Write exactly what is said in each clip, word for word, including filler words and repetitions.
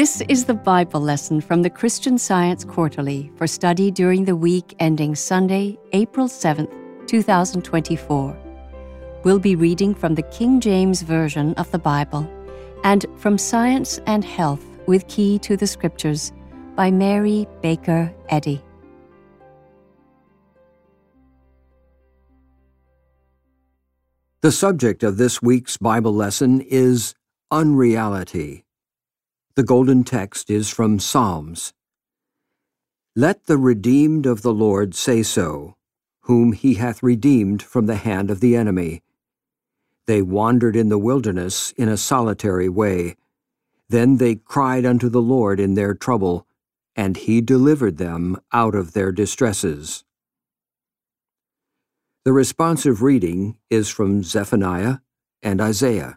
This is the Bible lesson from the Christian Science Quarterly for study during the week ending Sunday, April seventh, two thousand twenty-four. We'll be reading from the King James Version of the Bible and from Science and Health with Key to the Scriptures by Mary Baker Eddy. The subject of this week's Bible lesson is unreality. The golden text is from Psalms. Let the redeemed of the Lord say so, whom he hath redeemed from the hand of the enemy. They wandered in the wilderness in a solitary way. Then they cried unto the Lord in their trouble, and he delivered them out of their distresses. The responsive reading is from Zephaniah and Isaiah.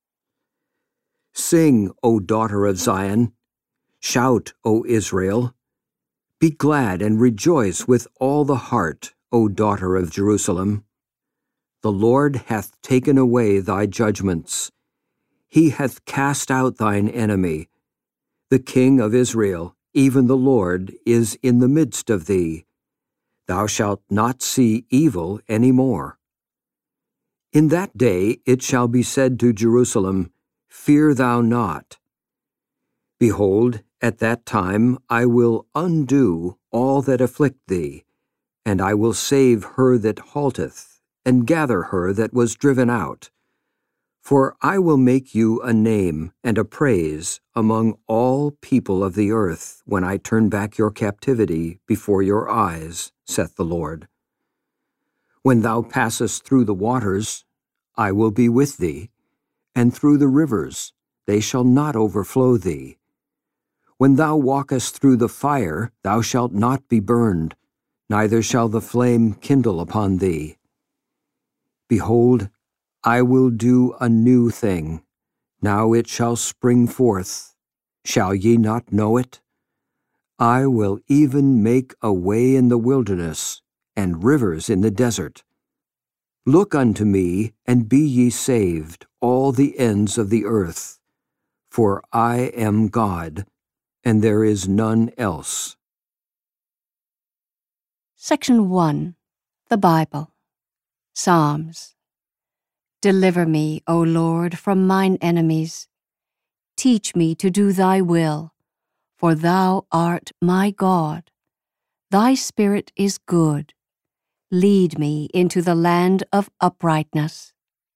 Sing, O daughter of Zion. Shout, O Israel. Be glad and rejoice with all the heart, O daughter of Jerusalem. The Lord hath taken away thy judgments. He hath cast out thine enemy. The King of Israel, even the Lord, is in the midst of thee. Thou shalt not see evil any more. In that day it shall be said to Jerusalem, Fear thou not. Behold, at that time I will undo all that afflict thee, and I will save her that halteth, and gather her that was driven out. For I will make you a name and a praise among all people of the earth, when I turn back your captivity before your eyes, saith the Lord. When thou passest through the waters, I will be with thee, and through the rivers, they shall not overflow thee. When thou walkest through the fire, thou shalt not be burned, neither shall the flame kindle upon thee. Behold, I will do a new thing. Now it shall spring forth. Shall ye not know it? I will even make a way in the wilderness, and rivers in the desert. Look unto me, and be ye saved, all the ends of the earth. For I am God, and there is none else. Section one. The Bible. Psalms. Deliver me, O Lord, from mine enemies. Teach me to do thy will, for thou art my God. Thy spirit is good. Lead me into the land of uprightness.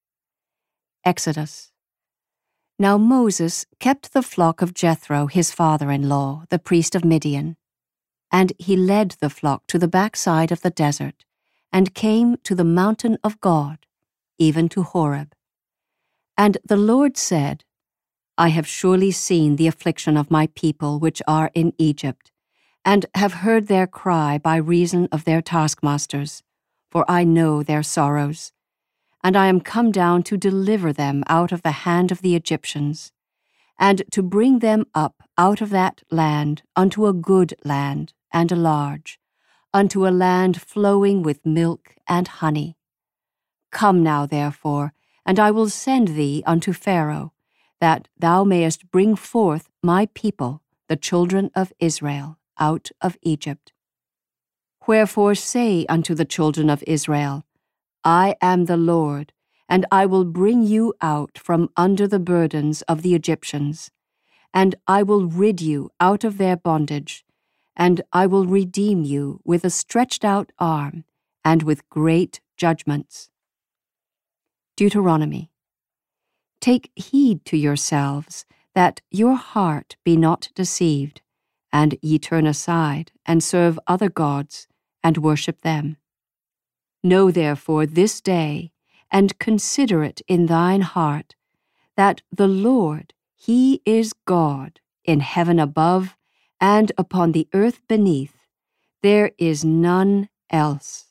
Exodus. Now Moses kept the flock of Jethro, his father-in-law, the priest of Midian. And he led the flock to the backside of the desert, and came to the mountain of God, even to Horeb. And the Lord said, I have surely seen the affliction of my people which are in Egypt, and have heard their cry by reason of their taskmasters, for I know their sorrows. And I am come down to deliver them out of the hand of the Egyptians, and to bring them up out of that land unto a good land and a large, unto a land flowing with milk and honey. Come now, therefore, and I will send thee unto Pharaoh, that thou mayest bring forth my people, the children of Israel, out of Egypt. Wherefore say unto the children of Israel, I am the Lord, and I will bring you out from under the burdens of the Egyptians, and I will rid you out of their bondage, and I will redeem you with a stretched out arm, and with great judgments. Deuteronomy. Take heed to yourselves, that your heart be not deceived, and ye turn aside, and serve other gods, and worship them. Know therefore this day, and consider it in thine heart, that the Lord, he is God, in heaven above, and upon the earth beneath. There is none else.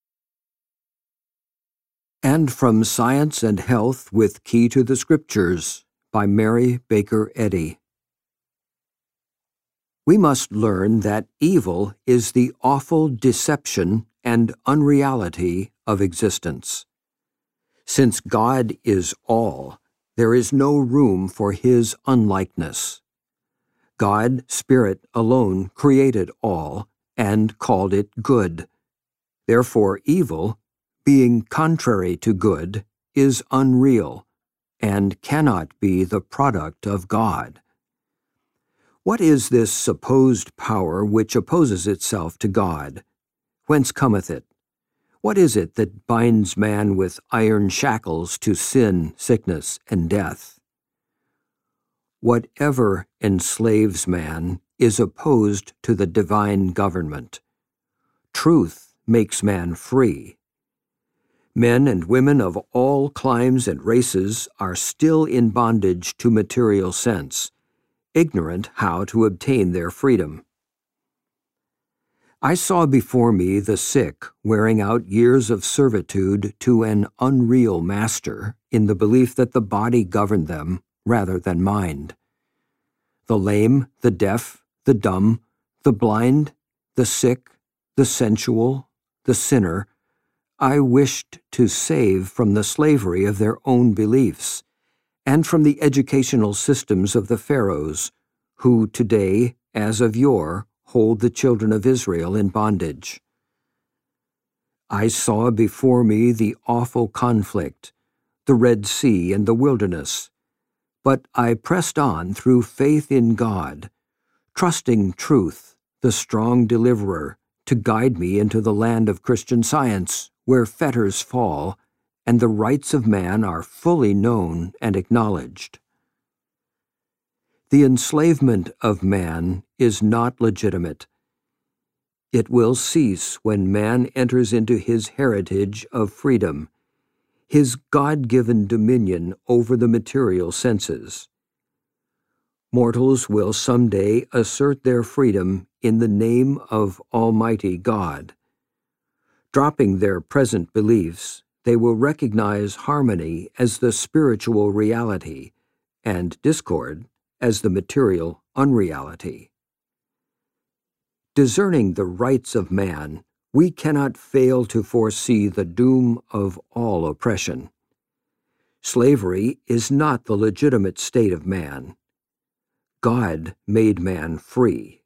And from Science and Health with Key to the Scriptures by Mary Baker Eddy. We must learn that evil is the awful deception and unreality of existence. Since God is all, there is no room for his unlikeness. God, Spirit alone created all and called it good. Therefore evil, being contrary to good, is unreal and cannot be the product of God. What is this supposed power which opposes itself to God? Whence cometh it? What is it that binds man with iron shackles to sin, sickness, and death? Whatever enslaves man is opposed to the divine government. Truth makes man free. Men and women of all climes and races are still in bondage to material sense, ignorant how to obtain their freedom. I saw before me the sick wearing out years of servitude to an unreal master in the belief that the body governed them rather than mind. The lame, the deaf, the dumb, the blind, the sick, the sensual, the sinner, I wished to save from the slavery of their own beliefs and from the educational systems of the pharaohs, who today, as of yore, hold the children of Israel in bondage. I saw before me the awful conflict, the Red Sea and the wilderness, but I pressed on through faith in God, trusting truth, the strong deliverer, to guide me into the land of Christian Science, where fetters fall and the rights of man are fully known and acknowledged. The enslavement of man is not legitimate. It will cease when man enters into his heritage of freedom, his God-given dominion over the material senses. Mortals will someday assert their freedom in the name of Almighty God. Dropping their present beliefs, they will recognize harmony as the spiritual reality and discord as the material unreality. Discerning the rights of man, we cannot fail to foresee the doom of all oppression. Slavery is not the legitimate state of man. God made man free.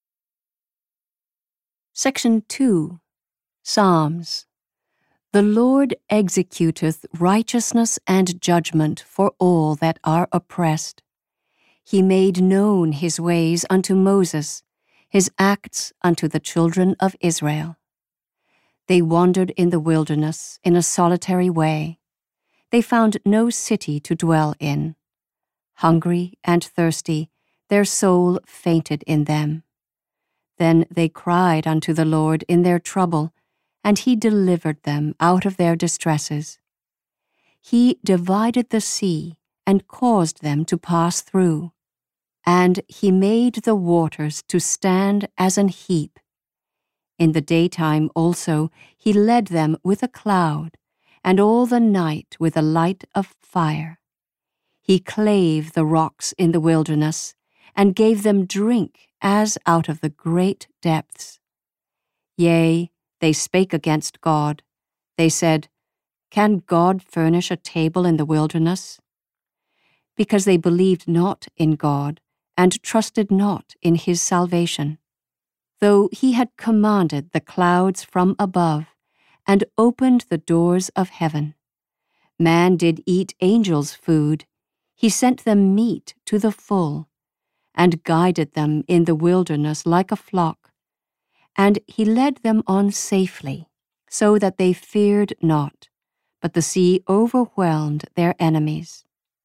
Section two. Psalms. The Lord executeth righteousness and judgment for all that are oppressed. He made known his ways unto Moses, his acts unto the children of Israel. They wandered in the wilderness in a solitary way. They found no city to dwell in. Hungry and thirsty, their soul fainted in them. Then they cried unto the Lord in their trouble, and he delivered them out of their distresses. He divided the sea and caused them to pass through, and he made the waters to stand as an heap. In the daytime also he led them with a cloud, and all the night with a light of fire. He clave the rocks in the wilderness, and gave them drink as out of the great depths. Yea, they spake against God. They said, Can God furnish a table in the wilderness? Because they believed not in God, and trusted not in his salvation. Though he had commanded the clouds from above, and opened the doors of heaven. Man did eat angels' food. He sent them meat to the full, and guided them in the wilderness like a flock. And he led them on safely, so that they feared not, but the sea overwhelmed their enemies.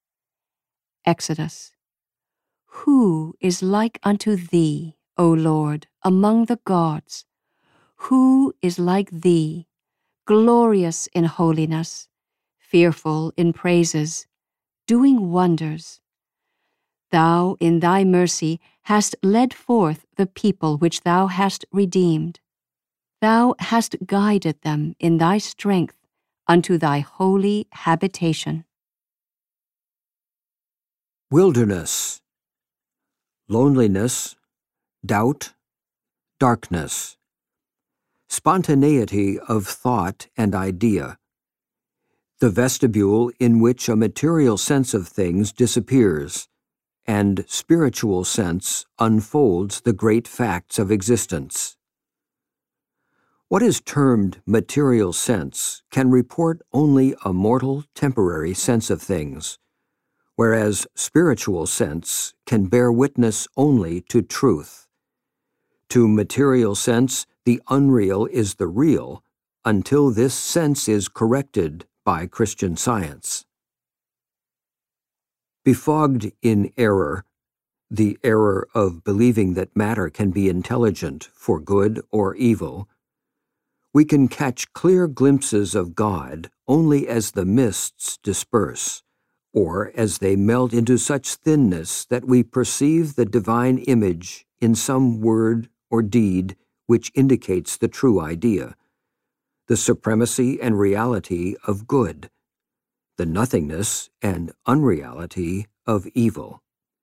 Exodus. Who is like unto thee, O Lord, among the gods? Who is like thee, glorious in holiness, fearful in praises, doing wonders? Thou in thy mercy hast led forth the people which thou hast redeemed. Thou hast guided them in thy strength unto thy holy habitation. Wilderness, loneliness, doubt, darkness, spontaneity of thought and idea, the vestibule in which a material sense of things disappears, and spiritual sense unfolds the great facts of existence. What is termed material sense can report only a mortal, temporary sense of things, whereas spiritual sense can bear witness only to truth. To material sense, the unreal is the real, until this sense is corrected by Christian Science. Befogged in error, the error of believing that matter can be intelligent for good or evil, we can catch clear glimpses of God only as the mists disperse, or as they melt into such thinness that we perceive the divine image in some word or deed which indicates the true idea, the supremacy and reality of good, the nothingness and unreality of evil.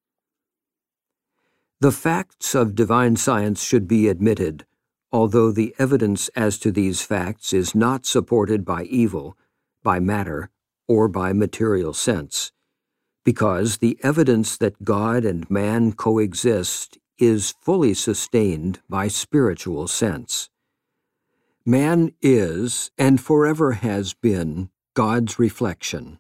The facts of divine science should be admitted, although the evidence as to these facts is not supported by evil, by matter, or by material sense, because the evidence that God and man coexist is fully sustained by spiritual sense. Man is, and forever has been, God's reflection.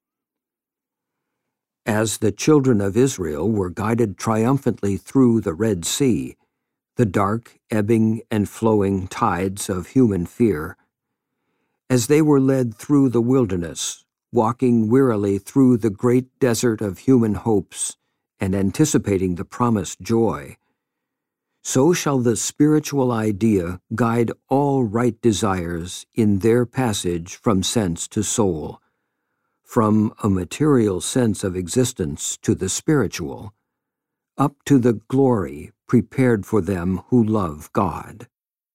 As the children of Israel were guided triumphantly through the Red Sea, the dark, ebbing, and flowing tides of human fear, as they were led through the wilderness, walking wearily through the great desert of human hopes and anticipating the promised joy, so shall the spiritual idea guide all right desires in their passage from sense to soul, from a material sense of existence to the spiritual, up to the glory prepared for them who love God.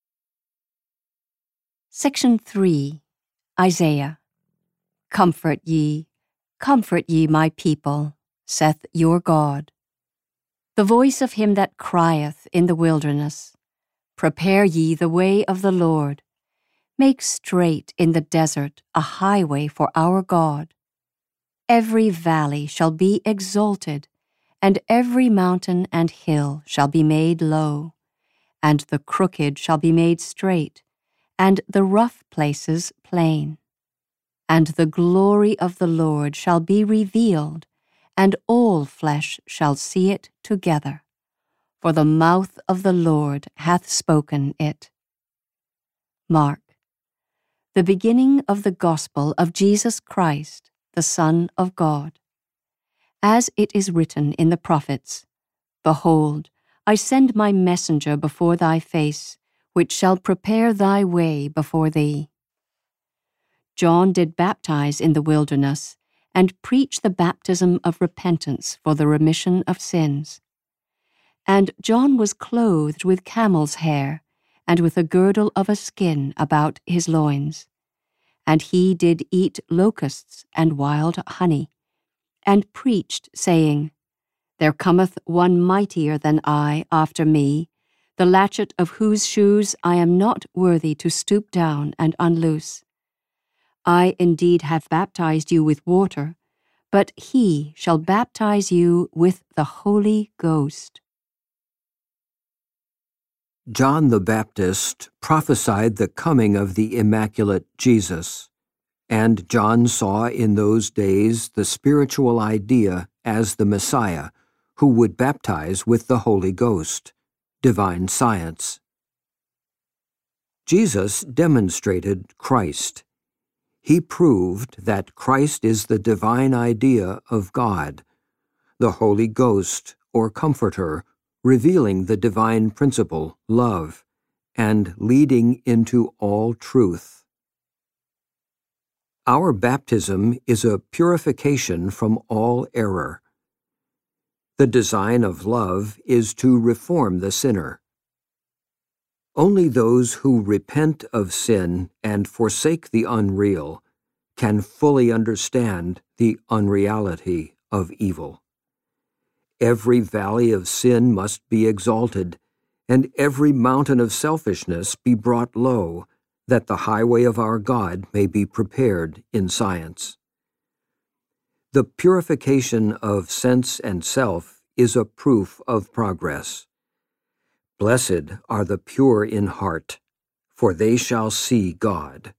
Section three, Isaiah. Comfort ye, comfort ye my people, saith your God. The voice of him that crieth in the wilderness, prepare ye the way of the Lord, make straight in the desert a highway for our God. Every valley shall be exalted, and every mountain and hill shall be made low, and the crooked shall be made straight, and the rough places plain. And the glory of the Lord shall be revealed, and all flesh shall see it together. For the mouth of the Lord hath spoken it. Mark, the beginning of the gospel of Jesus Christ, the Son of God. As it is written in the prophets, Behold, I send my messenger before thy face, which shall prepare thy way before thee. John did baptize in the wilderness, and preach the baptism of repentance for the remission of sins. And John was clothed with camel's hair, and with a girdle of a skin about his loins. And he did eat locusts and wild honey, and preached, saying, There cometh one mightier than I after me, the latchet of whose shoes I am not worthy to stoop down and unloose. I indeed have baptized you with water, but he shall baptize you with the Holy Ghost. John the Baptist prophesied the coming of the Immaculate Jesus, and John saw in those days the spiritual idea as the Messiah, who would baptize with the Holy Ghost, divine science. Jesus demonstrated Christ. He proved that Christ is the divine idea of God, the Holy Ghost, or Comforter, revealing the divine principle, love, and leading into all truth. Our baptism is a purification from all error. The design of love is to reform the sinner. Only those who repent of sin and forsake the unreal can fully understand the unreality of evil. Every valley of sin must be exalted, and every mountain of selfishness be brought low, that the highway of our God may be prepared in science. The purification of sense and self is a proof of progress. Blessed are the pure in heart, for they shall see God.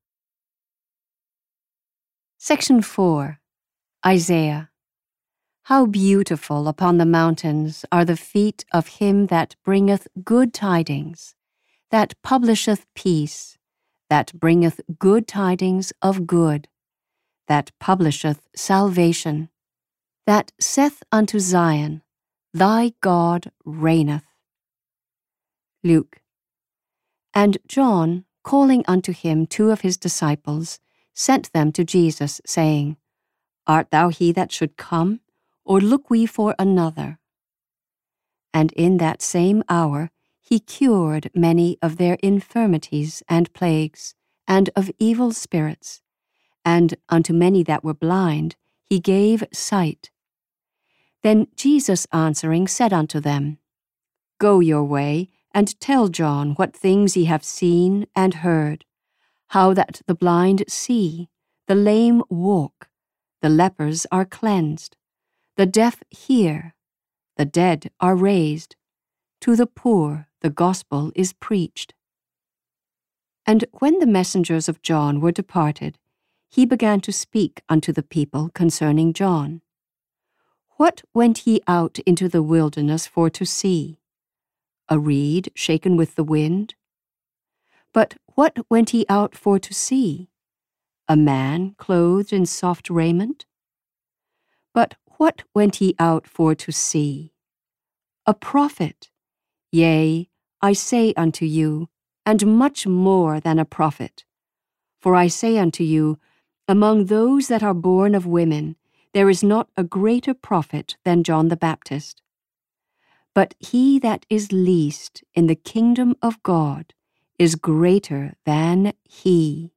Section four. Isaiah. How beautiful upon the mountains are the feet of him that bringeth good tidings, that publisheth peace, that bringeth good tidings of good, that publisheth salvation, that saith unto Zion, Thy God reigneth. Luke. And John, calling unto him two of his disciples, sent them to Jesus, saying, Art thou he that should come, or look we for another? And in that same hour he cured many of their infirmities and plagues, and of evil spirits, and unto many that were blind he gave sight. Then Jesus answering said unto them, Go your way, and tell John what things ye have seen and heard, how that the blind see, the lame walk, the lepers are cleansed, the deaf hear, the dead are raised, to the poor the gospel is preached. And when the messengers of John were departed, he began to speak unto the people concerning John. What went he out into the wilderness for to see? A reed shaken with the wind? But what went he out for to see? A man clothed in soft raiment? But what went he out for to see? A prophet, yea, I say unto you, and much more than a prophet. For I say unto you, among those that are born of women, there is not a greater prophet than John the Baptist. But he that is least in the kingdom of God is greater than he.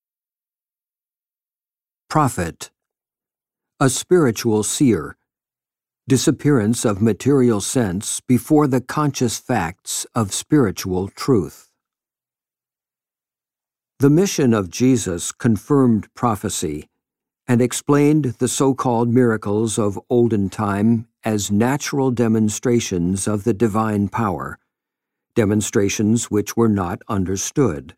Prophet. A spiritual seer. Disappearance of material sense before the conscious facts of spiritual truth. The mission of Jesus confirmed prophecy and explained the so-called miracles of olden time as natural demonstrations of the divine power, demonstrations which were not understood.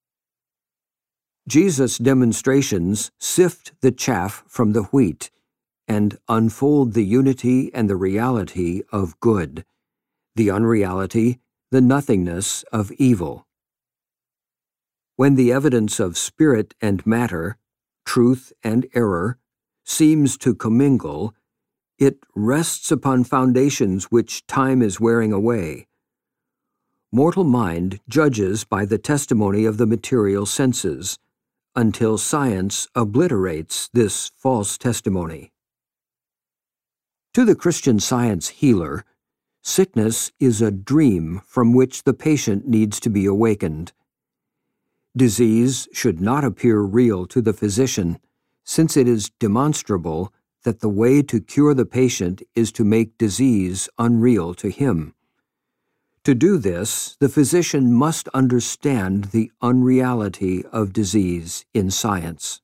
Jesus' demonstrations sift the chaff from the wheat and unfold the unity and the reality of good, the unreality, the nothingness of evil. When the evidence of spirit and matter, truth and error, seems to commingle, it rests upon foundations which time is wearing away. Mortal mind judges by the testimony of the material senses, until science obliterates this false testimony. To the Christian Science healer, sickness is a dream from which the patient needs to be awakened. Disease should not appear real to the physician, since it is demonstrable that the way to cure the patient is to make disease unreal to him. To do this, the physician must understand the unreality of disease in science.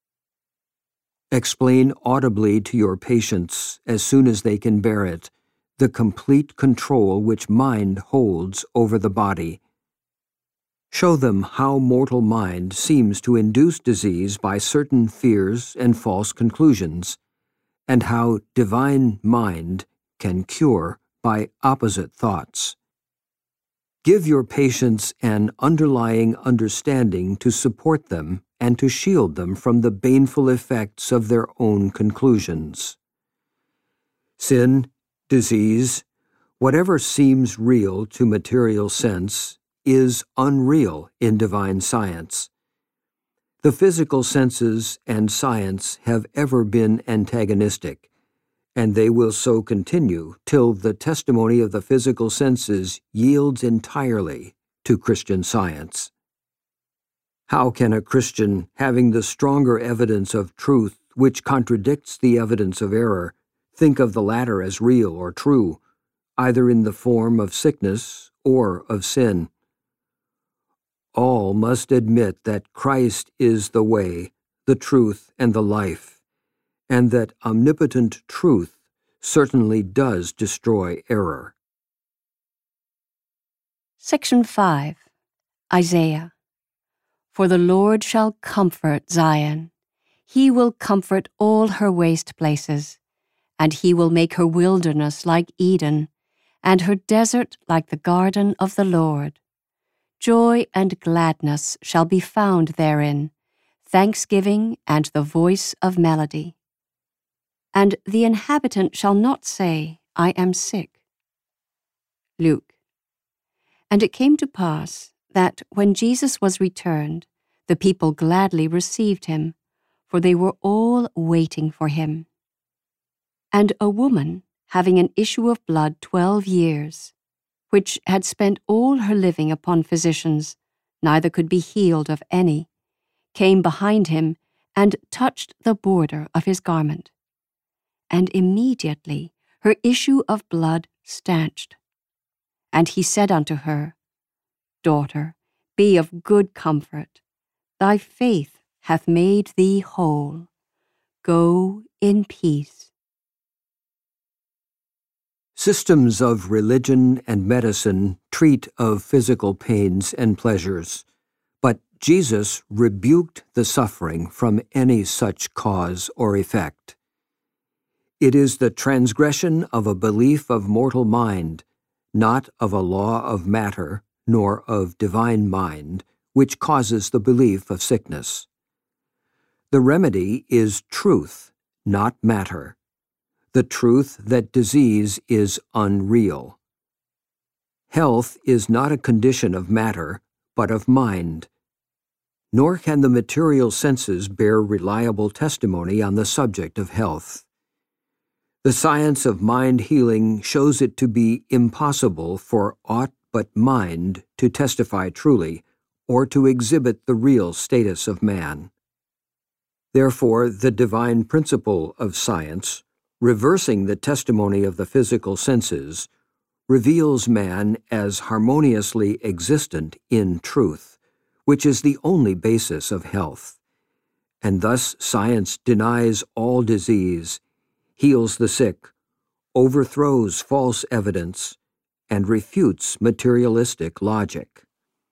Explain audibly to your patients, as soon as they can bear it, the complete control which mind holds over the body. Show them how mortal mind seems to induce disease by certain fears and false conclusions, and how divine mind can cure by opposite thoughts. Give your patients an underlying understanding to support them and to shield them from the baneful effects of their own conclusions. Sin, disease, whatever seems real to material sense, is unreal in divine science. The physical senses and science have ever been antagonistic, and they will so continue till the testimony of the physical senses yields entirely to Christian Science. How can a Christian, having the stronger evidence of truth which contradicts the evidence of error, think of the latter as real or true, either in the form of sickness or of sin? All must admit that Christ is the way, the truth, and the life, and that omnipotent truth certainly does destroy error. Section five. Isaiah. For the Lord shall comfort Zion. He will comfort all her waste places, and he will make her wilderness like Eden, and her desert like the garden of the Lord. Joy and gladness shall be found therein, thanksgiving and the voice of melody. And the inhabitant shall not say, I am sick. Luke. And it came to pass that when Jesus was returned, the people gladly received him, for they were all waiting for him. And a woman, having an issue of blood twelve years, which had spent all her living upon physicians, neither could be healed of any, came behind him and touched the border of his garment. And immediately her issue of blood stanched. And he said unto her, Daughter, be of good comfort. Thy faith hath made thee whole. Go in peace. Systems of religion and medicine treat of physical pains and pleasures, but Jesus rebuked the suffering from any such cause or effect. It is the transgression of a belief of mortal mind, not of a law of matter, nor of divine mind, which causes the belief of sickness. The remedy is truth, not matter. The truth that disease is unreal. Health is not a condition of matter, but of mind. Nor can the material senses bear reliable testimony on the subject of health. The science of mind healing shows it to be impossible for aught but mind to testify truly, or to exhibit the real status of man. Therefore, the divine principle of science, reversing the testimony of the physical senses, reveals man as harmoniously existent in truth, which is the only basis of health. And thus science denies all disease, heals the sick, overthrows false evidence, and refutes materialistic logic.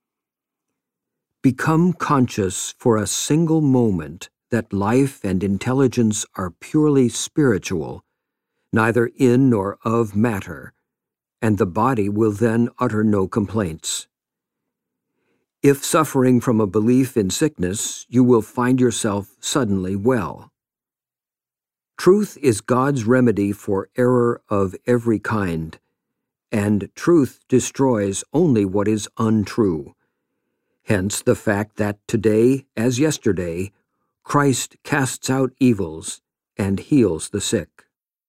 Become conscious for a single moment that life and intelligence are purely spiritual, neither in nor of matter, and the body will then utter no complaints. If suffering from a belief in sickness, you will find yourself suddenly well. Truth is God's remedy for error of every kind, and truth destroys only what is untrue. Hence the fact that today, as yesterday, Christ casts out evils and heals the sick.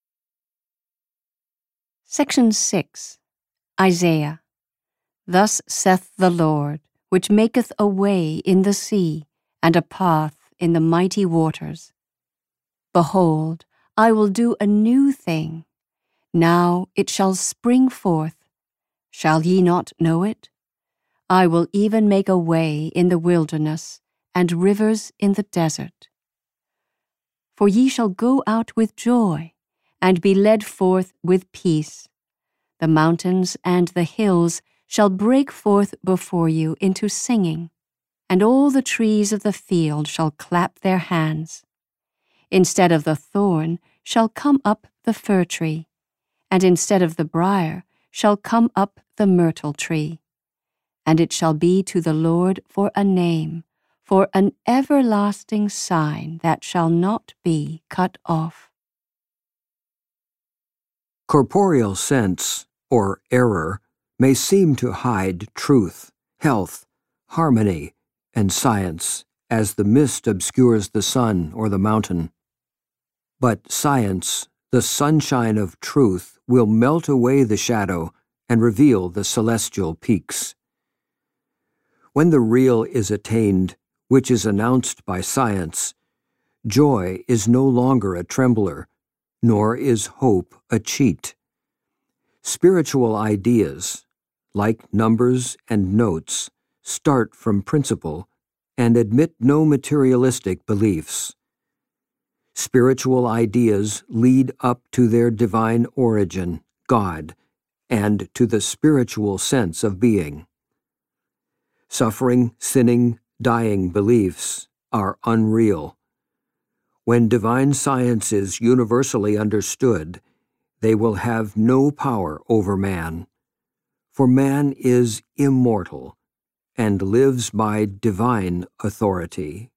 Section six. Isaiah. Thus saith the Lord, which maketh a way in the sea, and a path in the mighty waters. Behold, I will do a new thing. Now it shall spring forth. Shall ye not know it? I will even make a way in the wilderness, and rivers in the desert. For ye shall go out with joy, and be led forth with peace. The mountains and the hills shall break forth before you into singing, and all the trees of the field shall clap their hands. Instead of the thorn shall come up the fir tree, and instead of the brier shall come up the myrtle tree. And it shall be to the Lord for a name, for an everlasting sign that shall not be cut off. Corporeal sense, or error, may seem to hide truth, health, harmony, and science, as the mist obscures the sun or the mountain. But science, the sunshine of truth, will melt away the shadow and reveal the celestial peaks. When the real is attained, which is announced by science, joy is no longer a trembler, nor is hope a cheat. Spiritual ideas, like numbers and notes, start from principle and admit no materialistic beliefs. Spiritual ideas lead up to their divine origin, God, and to the spiritual sense of being. Suffering, sinning, dying beliefs are unreal. When divine science is universally understood, they will have no power over man, for man is immortal and lives by divine authority.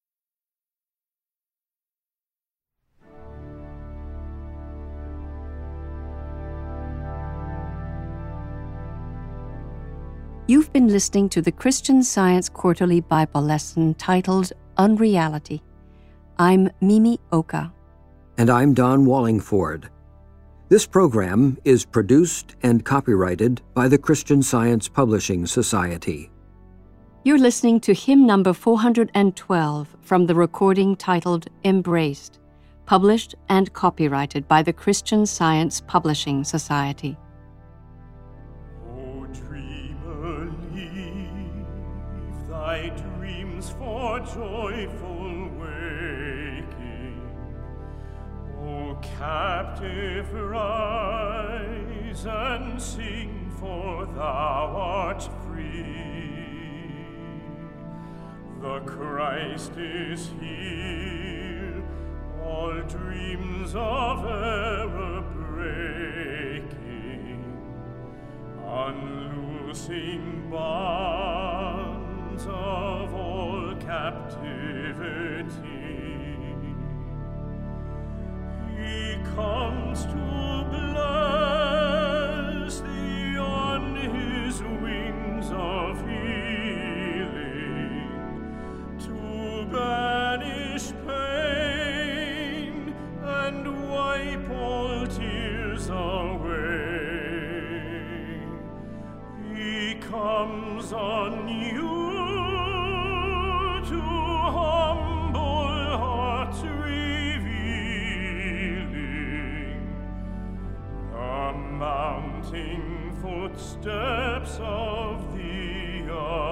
You've been listening to the Christian Science Quarterly Bible lesson titled Unreality. I'm Mimi Oka. And I'm Don Wallingford. This program is produced and copyrighted by the Christian Science Publishing Society. You're listening to hymn number four hundred twelve from the recording titled Embraced, published and copyrighted by the Christian Science Publishing Society. O dreamer, leave thy dreams for joyful waking. O captive, rise and sing, for thou art free. The Christ is here, all dreams of error breaking, unloosing bonds of all captivity. He comes to bless thee on his wings of healing, to banish pain and wipe all tears away. He comes on you to humble hearts revealing the mounting footsteps of the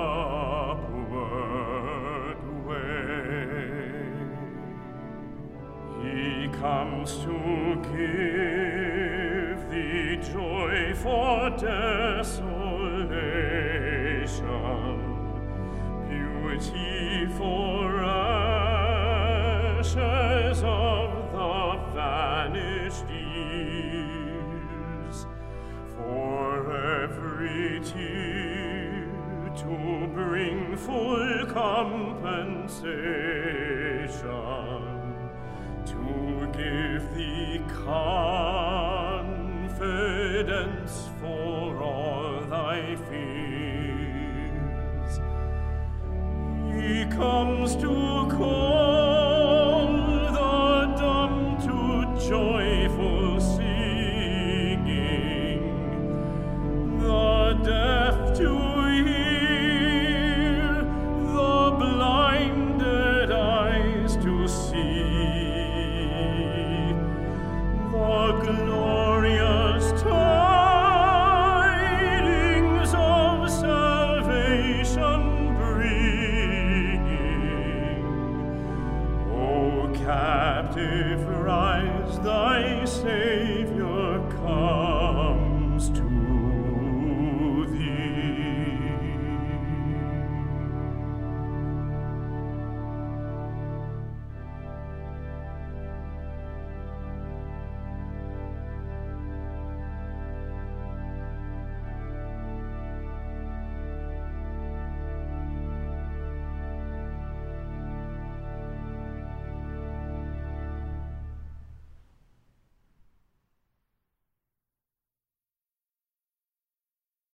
upward way. He comes to give thee joy for desolation, beauty for ashes of the vanished years, for every tear to bring full compensation, to give thee confidence for all thy fears. He comes to call the dumb to joyful singing, the deaf to hear, the blinded eyes to see, the glorious tidings of salvation bringing. O captive, rise, thy Savior